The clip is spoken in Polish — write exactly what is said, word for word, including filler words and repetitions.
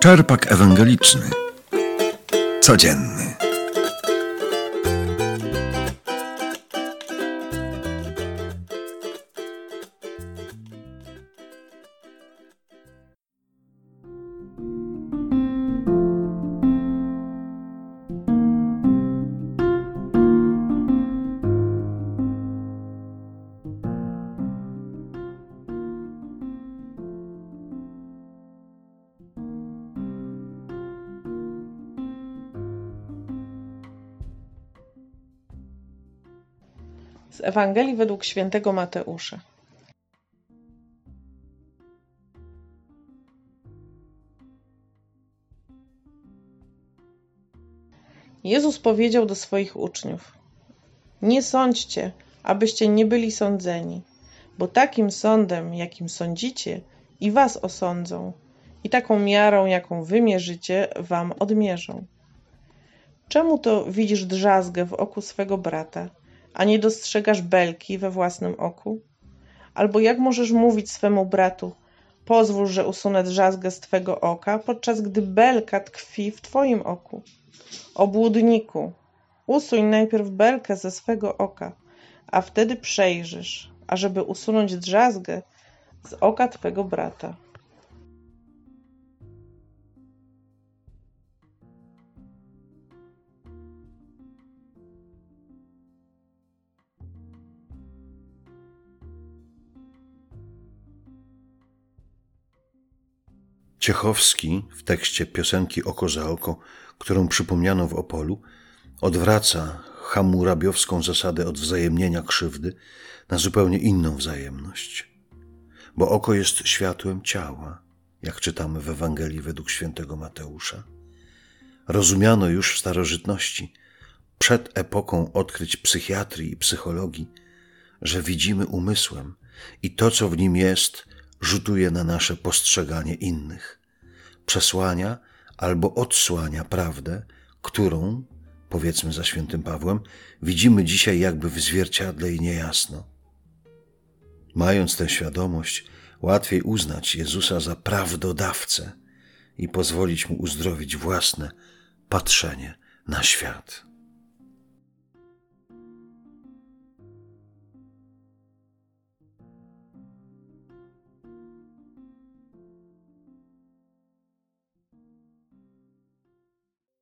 Czerpak ewangeliczny. Codzienny. Z Ewangelii według świętego Mateusza. Jezus powiedział do swoich uczniów: nie sądźcie, abyście nie byli sądzeni, bo takim sądem, jakim sądzicie, i was osądzą, i taką miarą, jaką wy mierzycie, wam odmierzą. Czemu to widzisz drzazgę w oku swego brata, a nie dostrzegasz belki we własnym oku? Albo jak możesz mówić swemu bratu: pozwól, że usunę drzazgę z twego oka, podczas gdy belka tkwi w twoim oku? Obłudniku, usuń najpierw belkę ze swego oka, a wtedy przejrzysz, ażeby usunąć drzazgę z oka twego brata. Ciechowski w tekście piosenki Oko za oko, którą przypomniano w Opolu, odwraca hammurabiowską zasadę odwzajemnienia krzywdy na zupełnie inną wzajemność. Bo oko jest światłem ciała, jak czytamy w Ewangelii według świętego Mateusza. Rozumiano już w starożytności, przed epoką odkryć psychiatrii i psychologii, że widzimy umysłem i to, co w nim jest, rzutuje na nasze postrzeganie innych, przesłania albo odsłania prawdę, którą, powiedzmy za świętym Pawłem, widzimy dzisiaj jakby w zwierciadle i niejasno. Mając tę świadomość, łatwiej uznać Jezusa za prawdodawcę i pozwolić Mu uzdrowić własne patrzenie na świat.